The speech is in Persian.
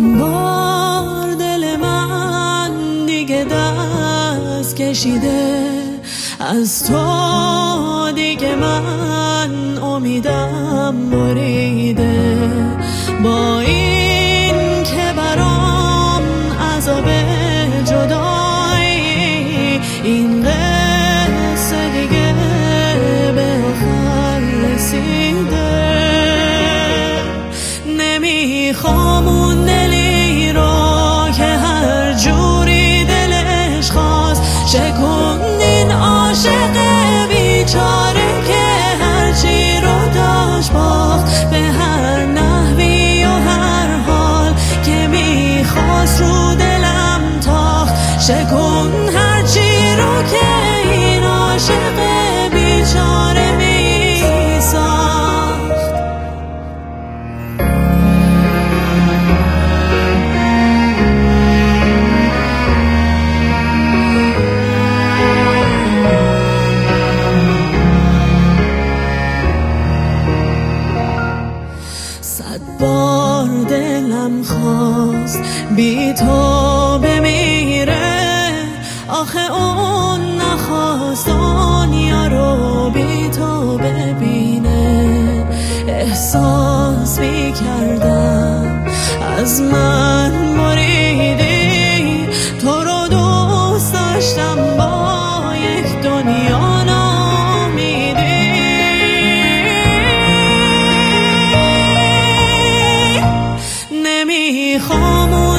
بار دل من دیگه دست کشیده از تو، دیگه من امیدم بریده. با این که برام عذاب جدایی، این قصه دیگه به آخر رسیده. نمیخوام اون دلی رو که هر جوری دلش خواست شکوندین عاشق بیچاره که هرچی رو داشت باخت، به هر نحوی و هر حال که میخواست رو دلم تاخت. شکون هرچی رو که این عاشق بیچاره میساخت. صد بار دلم خواست بی تو بمیره، آخه اون نخواست دنیا رو بی تو ببینه. احساس میکردم از من بریدی، تو رو دوست داشتم با یک دنیا نامیدی. نمیخوام